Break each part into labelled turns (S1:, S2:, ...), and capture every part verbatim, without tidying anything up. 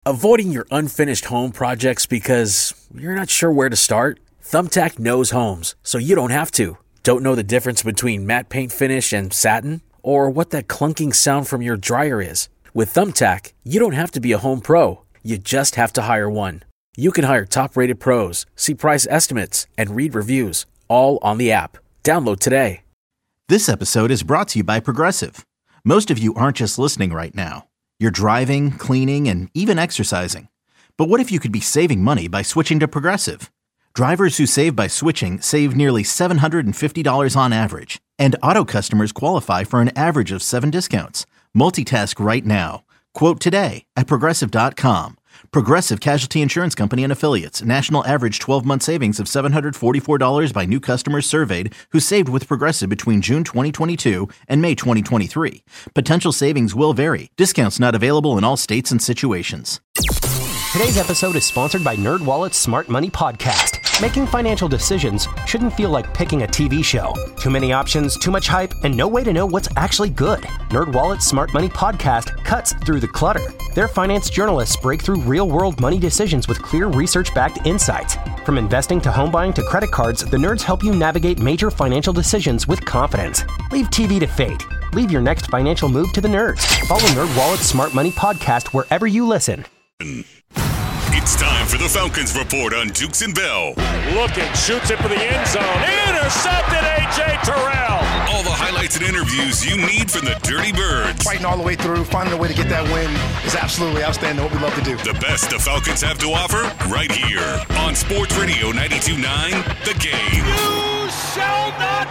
S1: Avoiding your unfinished home projects because you're not sure where to start? Thumbtack knows homes, so you don't have to. Don't know the difference between matte paint finish and satin? Or what that clunking sound from your dryer is? With Thumbtack, you don't have to be a home pro. You just have to hire one. You can hire top-rated pros, see price estimates, and read reviews, all on the app. Download today.
S2: This episode is brought to you by Progressive. Most of you aren't just listening right now. You're driving, cleaning, and even exercising. But what if you could be saving money by switching to Progressive? Drivers who save by switching save nearly seven hundred fifty dollars on average. And auto customers qualify for an average of seven discounts. Multitask right now. Quote today at Progressive dot com. Progressive Casualty Insurance Company and Affiliates. National average twelve-month savings of seven hundred forty-four dollars by new customers surveyed who saved with Progressive between June twenty twenty-two and May twenty twenty-three. Potential savings will vary. Discounts not available in all states and situations.
S3: Today's episode is sponsored by NerdWallet's Smart Money Podcast. Making financial decisions shouldn't feel like picking a T V show. Too many options, too much hype, and no way to know what's actually good. NerdWallet's Smart Money Podcast cuts through the clutter. Their finance journalists break through real-world money decisions with clear research-backed insights. From investing to home buying to credit cards, the nerds help you navigate major financial decisions with confidence. Leave T V to fate. Leave your next financial move to the nerds. Follow NerdWallet's Smart Money Podcast wherever you listen.
S4: It's time for the Falcons Report on Dukes and Bell.
S5: Looking, shoots it for the end zone. Intercepted, A J Terrell.
S4: All the highlights and interviews you need from the Dirty Birds.
S6: Fighting all the way through, finding a way to get that win is absolutely outstanding. What we love to do.
S4: The best the Falcons have to offer right here on Sports Radio ninety-two point nine, The Game.
S5: You shall not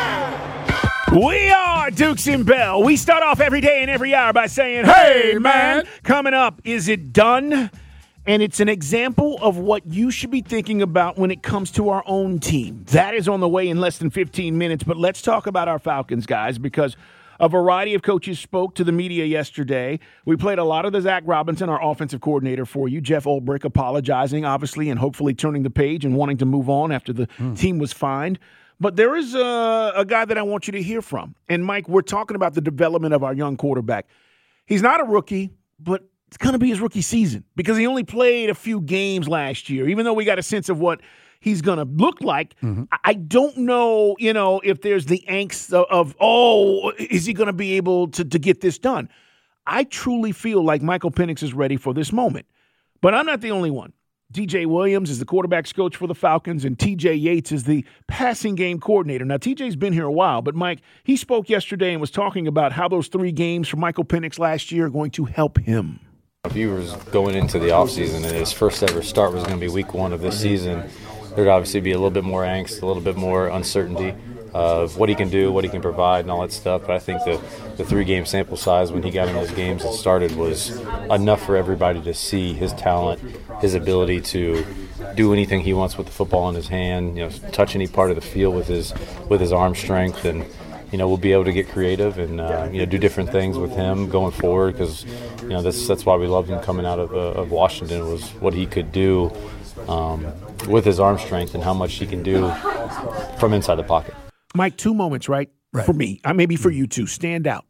S5: pass.
S7: We are Dukes and Bell. We start off every day and every hour by saying, hey, man. Coming up, is it done? And it's an example of what you should be thinking about when it comes to our own team. That is on the way in less than fifteen minutes. But let's talk about our Falcons, guys, because a variety of coaches spoke to the media yesterday. We played a lot of the Zach Robinson, our offensive coordinator, for you. Jeff Ulbrich apologizing, obviously, and hopefully turning the page and wanting to move on after the mm. team was fined. But there is a, a guy that I want you to hear from. And, Mike, we're talking about the development of our young quarterback. He's not a rookie, but it's going to be his rookie season because he only played a few games last year, even though we got a sense of what he's going to look like. Mm-hmm. I don't know, you know, if there's the angst of, of oh, is he going to be able to, to get this done? I truly feel like Michael Penix is ready for this moment. But I'm not the only one. D J Williams is the quarterback's coach for the Falcons, and T J Yates is the passing game coordinator. Now, T J's been here a while, but, Mike, he spoke yesterday and was talking about how those three games for Michael Penix last year are going to help him.
S8: If he was going into the offseason and his first ever start was going to be week one of this season, there'd obviously be a little bit more angst, a little bit more uncertainty of what he can do, what he can provide, and all that stuff. But I think the, the three-game sample size when he got in those games and started was enough for everybody to see his talent, his ability to do anything he wants with the football in his hand, you know, touch any part of the field with his with his arm strength, and you know, we'll be able to get creative and, uh, you know, do different things with him going forward because, you know, that's, that's why we loved him coming out of, uh, of Washington was what he could do um, with his arm strength and how much he can do from inside the pocket.
S7: Mike, two moments, right? right. For me, uh, maybe for you too, stand out.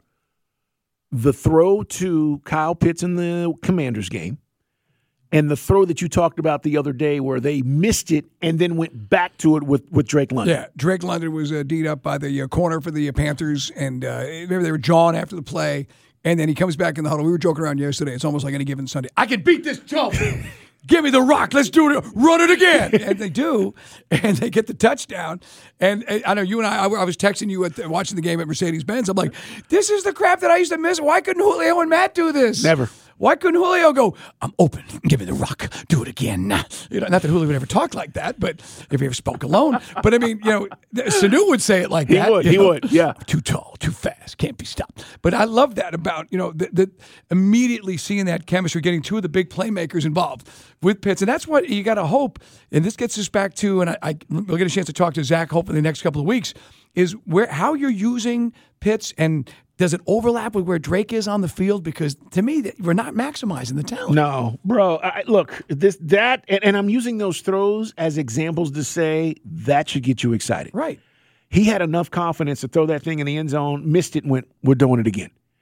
S7: The throw to Kyle Pitts in the Commanders game and the throw that you talked about the other day where they missed it and then went back to it with, with Drake London.
S9: Yeah, Drake London was uh, D'd up by the uh, corner for the uh, Panthers, and uh, remember they were jawing after the play, and then he comes back in the huddle. We were joking around yesterday. It's almost like any given Sunday. I can beat this jump. Give me the rock. Let's do it. Run it again. And they do, and they get the touchdown. And, and I know you and I, I was texting you at the, watching the game at Mercedes-Benz. I'm like, this is the crap that I used to miss. Why couldn't Julio and Matt do this?
S7: Never.
S9: Why couldn't Julio go, I'm open, give me the rock, do it again? You know, not that Julio would ever talk like that, but if he ever spoke alone. But, I mean, you know, Sanu would say it like
S7: he
S9: that.
S7: He would, he
S9: know,
S7: would, yeah.
S9: Too tall, too fast, can't be stopped. But I love that about, you know, the, the immediately seeing that chemistry, getting two of the big playmakers involved with Pitts. And that's what you got to hope, and this gets us back to, and I, I, we'll get a chance to talk to Zach hopefully in the next couple of weeks, is where how you're using Pitts and does it overlap with where Drake is on the field? Because to me, we're not maximizing the talent.
S7: No, bro. I, look, this that, and, and I'm using those throws as examples to say that should get you excited.
S9: Right.
S7: He had enough confidence to throw that thing in the end zone, missed it, and went, we're doing it again.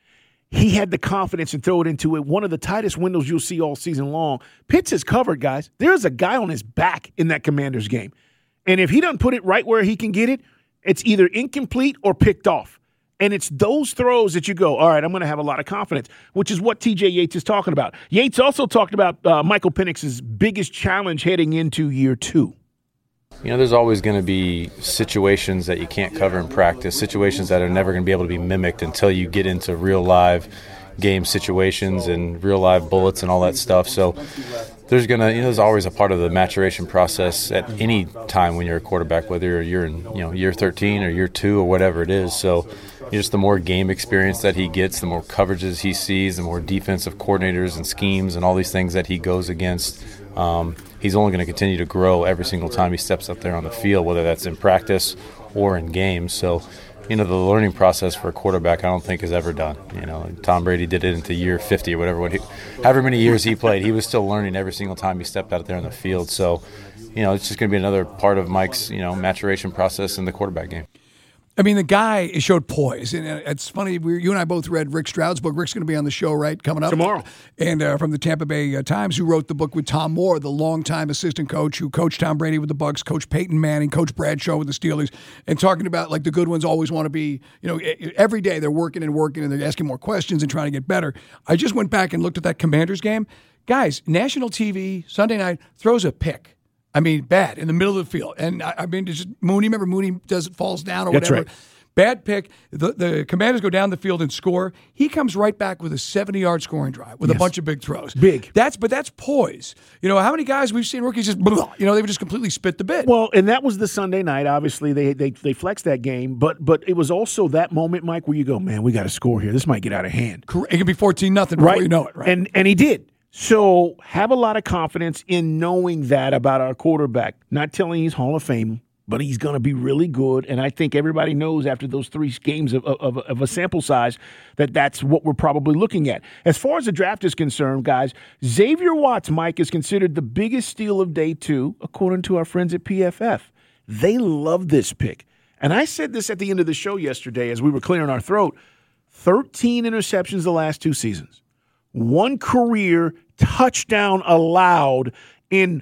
S7: he had the confidence to throw it into it. One of the tightest windows you'll see all season long. Pitts is covered, guys. There's a guy on his back in that Commanders game. And if he doesn't put it right where he can get it, it's either incomplete or picked off. And it's those throws that you go, all right, I'm going to have a lot of confidence, which is what T J Yates is talking about. Yates also talked about uh, Michael Penix's biggest challenge heading into year two.
S8: You know, there's always going to be situations that you can't cover in practice, situations that are never going to be able to be mimicked until you get into real live game situations and real live bullets and all that stuff. So there's going to, you know, there's always a part of the maturation process at any time when you're a quarterback, whether you're in, you know, year thirteen or year two or whatever it is. So just the more game experience that he gets, the more coverages he sees, the more defensive coordinators and schemes and all these things that he goes against, um, he's only going to continue to grow every single time he steps up there on the field, whether that's in practice or in games. So, you know, the learning process for a quarterback I don't think is ever done. You know, Tom Brady did it into year fifty or whatever. When he, however many years he played, he was still learning every single time he stepped out there on the field. So, you know, it's just going to be another part of Mike's, you know, maturation process in the quarterback game.
S9: I mean, the guy showed poise, and it's funny. We, you and I both read Rick Stroud's book. Rick's going to be on the show, right, coming up
S7: tomorrow,
S9: and uh, from the Tampa Bay uh, Times, who wrote the book with Tom Moore, the longtime assistant coach who coached Tom Brady with the Bucs, coached Peyton Manning, coached Bradshaw with the Steelers, and talking about like the good ones always want to be, you know, every day they're working and working and they're asking more questions and trying to get better. I just went back and looked at that Commanders game, guys. National T V Sunday night throws a pick. I mean, bad in the middle of the field, and I, I mean, just Mooney. Remember, Mooney does it, falls down or
S7: That's
S9: whatever.
S7: Right.
S9: Bad pick. The, the Commanders go down the field and score. He comes right back with a seventy-yard scoring drive with yes. a bunch of big throws.
S7: Big.
S9: That's but that's poise. You know, how many guys we've seen rookies just, blah, you know, they would just completely spit the bit.
S7: Well, and that was the Sunday night. Obviously, they they they flexed that game, but but it was also that moment, Mike, where you go, man, we got to score here. This might get out of hand.
S9: It could be fourteen nothing before
S7: right?
S9: you know it. Right.
S7: And and he did. So have a lot of confidence in knowing that about our quarterback. Not telling he's Hall of Fame, but he's going to be really good, and I think everybody knows after those three games of, of, of a sample size that that's what we're probably looking at. As far as the draft is concerned, guys, Xavier Watts, Mike, is considered the biggest steal of day two, according to our friends at P F F. They love this pick. And I said this at the end of the show yesterday as we were clearing our throat. thirteen interceptions the last two seasons. One career touchdown allowed in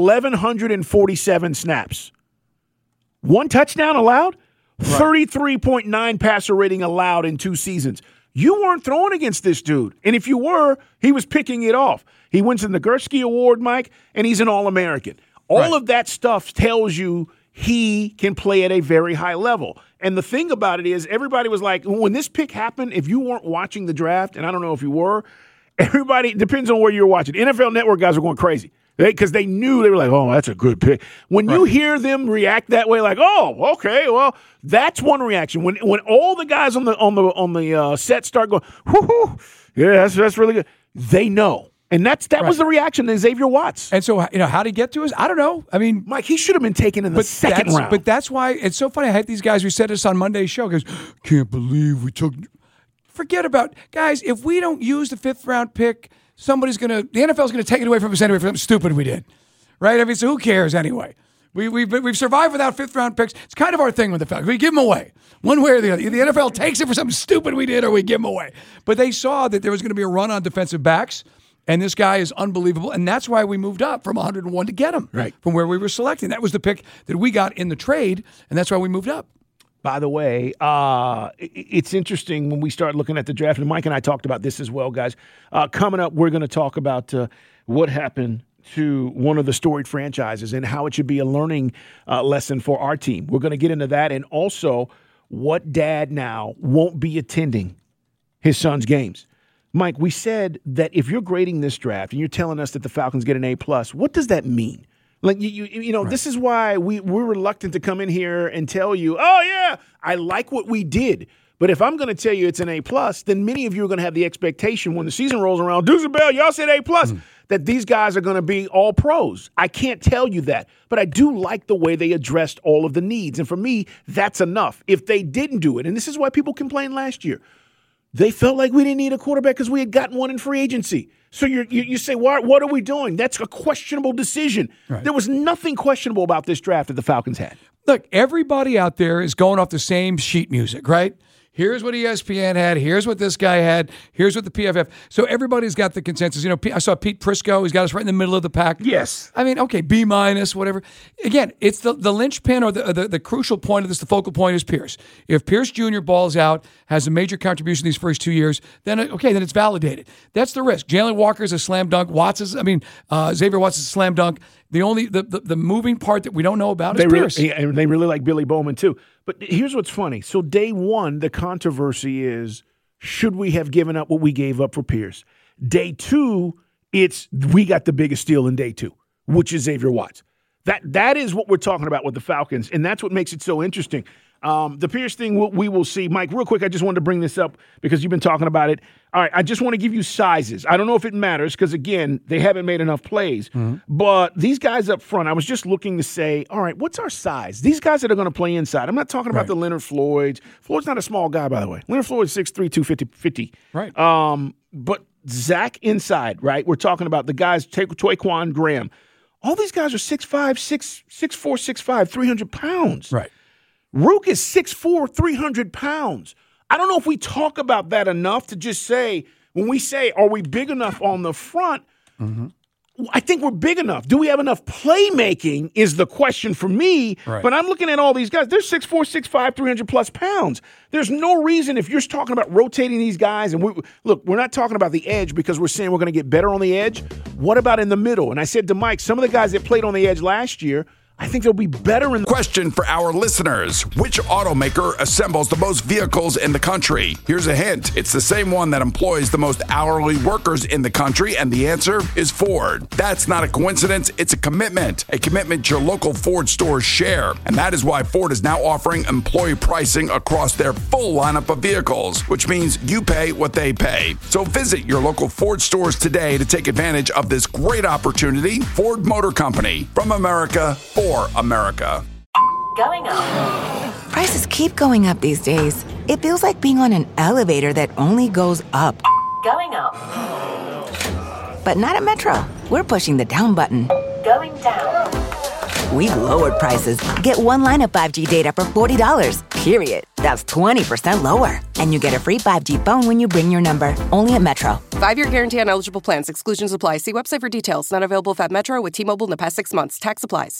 S7: eleven forty-seven snaps. One touchdown allowed, right. thirty-three point nine passer rating allowed in two seasons. You weren't throwing against this dude. And if you were, he was picking it off. He wins the Nagurski Award, Mike, and he's an All-American. All right. of that stuff tells you he can play at a very high level. And the thing about it is everybody was like, when this pick happened, if you weren't watching the draft, and I don't know if you were, everybody, it depends on where you're watching. N F L Network guys were going crazy. Because they, they knew, they were like, oh, that's a good pick. When right. you hear them react that way, like, oh, okay, well, that's one reaction. When when all the guys on the on the on the uh, set start going, whoo, yeah, that's that's really good. They know, and that's that right. was the reaction to Xavier Watts.
S9: And so, you know, how to get to us? I don't know. I mean,
S7: Mike, he should have been taken in the second round.
S9: But that's why it's so funny. I had these guys who said this on Monday's show. Goes, can't believe we took. Forget about guys. If we don't use the fifth round pick. Somebody's going to – the N F L is going to take it away from us anyway for something stupid we did, right? I mean, so who cares anyway? We, we've, we've survived without fifth-round picks. It's kind of our thing with the Falcons. We give them away one way or the other. The N F L takes it for something stupid we did or we give them away. But they saw that there was going to be a run on defensive backs, and this guy is unbelievable, and that's why we moved up from one hundred one to get him
S7: right.
S9: from where we were selecting. That was the pick that we got in the trade, and that's why we moved up.
S7: By the way, uh, it's interesting when we start looking at the draft, and Mike and I talked about this as well, guys. Uh, coming up, we're going to talk about uh, what happened to one of the storied franchises and how it should be a learning uh, lesson for our team. We're going to get into that, and also what dad now won't be attending his son's games. Mike, we said that if you're grading this draft and you're telling us that the Falcons get an A plus, what does that mean? Like, you you, you know, right. this is why we, we're reluctant to come in here and tell you, oh, yeah, I like what we did. But if I'm going to tell you it's an A plus, then many of you are going to have the expectation when the season rolls around, Deuce and Bell, y'all said A plus, mm. that these guys are going to be all pros. I can't tell you that. But I do like the way they addressed all of the needs. And for me, that's enough. If they didn't do it, and this is why people complained last year, they felt like we didn't need a quarterback because we had gotten one in free agency. So you're, you you say, what, what are we doing? That's a questionable decision. Right. There was nothing questionable about this draft that the Falcons had.
S9: Look, everybody out there is going off the same sheet music, right? Here's what E S P N had. Here's what this guy had. Here's what the P F F. So everybody's got the consensus. You know, I saw Pete Prisco. He's got us right in the middle of the pack.
S7: Yes.
S9: I mean, okay, B minus, whatever. Again, it's the, the linchpin or the, the the crucial point of this, the focal point is Pierce. If Pierce Junior balls out, has a major contribution these first two years, then, okay, then it's validated. That's the risk. Jalen Walker is a slam dunk. Watts is, I mean, uh, Xavier Watts is a slam dunk. The only, the, the, the moving part that we don't know about
S7: they
S9: is Pierce.
S7: Really, and they really like Billy Bowman, too. But here's what's funny. So day one, the controversy is, should we have given up what we gave up for Pierce? Day two, it's we got the biggest steal in day two, which is Xavier Watts. That That is what we're talking about with the Falcons, and that's what makes it so interesting. Um, the Pierce thing, we'll, we will see. Mike, real quick, I just wanted to bring this up because you've been talking about it. All right, I just want to give you sizes. I don't know if it matters because, again, they haven't made enough plays. Mm-hmm. But these guys up front, I was just looking to say, all right, what's our size? These guys that are going to play inside. I'm not talking about right. the Leonard Floyds. Floyd's not a small guy, by the way. Leonard Floyd's six three, two fifty. Right. Um, but Zach inside, right? We're talking about the guys, Taquan Graham. All these guys are six five, six four, six five, three hundred pounds. Right. Rook is six four, three hundred pounds. I don't know if we talk about that enough to just say, when we say, are we big enough on the front? Mm-hmm. I think we're big enough. Do we have enough playmaking is the question for me. Right. But I'm looking at all these guys. They're six four, six five, three hundred plus pounds. There's no reason if you're talking about rotating these guys. And we, look, we're not talking about the edge because we're saying we're going to get better on the edge. What about in the middle? And I said to Mike, some of the guys that played on the edge last year, I think they'll be better in the
S10: question for our listeners. Which automaker assembles the most vehicles in the country? Here's a hint. It's the same one that employs the most hourly workers in the country, and the answer is Ford. That's not a coincidence. It's a commitment. A commitment your local Ford stores share. And that is why Ford is now offering employee pricing across their full lineup of vehicles, which means you pay what they pay. So visit your local Ford stores today to take advantage of this great opportunity. Ford Motor Company. From America, for America.
S11: Going up. Prices keep going up these days. It feels like being on an elevator that only goes up. Going up. But not at Metro. We're pushing the down button. Going down. We've lowered prices. Get one line of five G data for forty dollars, period. That's twenty percent lower. And you get a free five G phone when you bring your number. Only at Metro.
S12: Five-year guarantee on eligible plans. Exclusions apply. See website for details. Not available at Metro with T-Mobile in the past six months. Tax applies.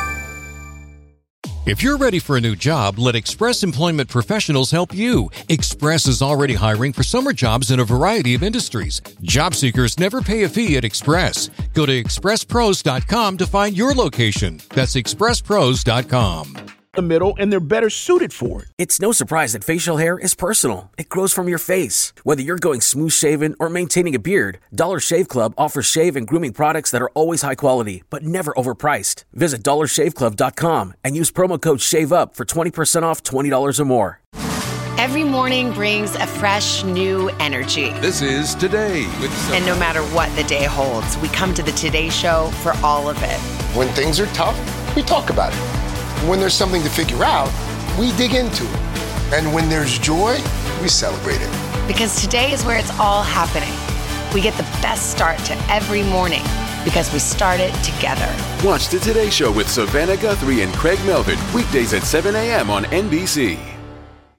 S13: If you're ready for a new job, let Express Employment Professionals help you. Express is already hiring for summer jobs in a variety of industries. Job seekers never pay a fee at Express. Go to express pros dot com to find your location. That's express pros dot com.
S7: The middle, and they're better suited for it.
S1: It's no surprise that facial hair is personal. It grows from your face. Whether you're going smooth shaven or maintaining a beard, Dollar Shave Club offers shave and grooming products that are always high quality, but never overpriced. Visit dollar shave club dot com and use promo code SHAVEUP for twenty percent off twenty dollars or more.
S14: Every morning brings a fresh, new energy.
S15: This is Today with Sophie.
S14: And no matter what the day holds, we come to the Today Show for all of it.
S6: When things are tough, we talk about it. When there's something to figure out, we dig into it. And when there's joy, we celebrate it.
S14: Because today is where it's all happening. We get the best start to every morning because we start it together.
S15: Watch the Today Show with Savannah Guthrie and Craig Melvin weekdays at seven a.m. on N B C.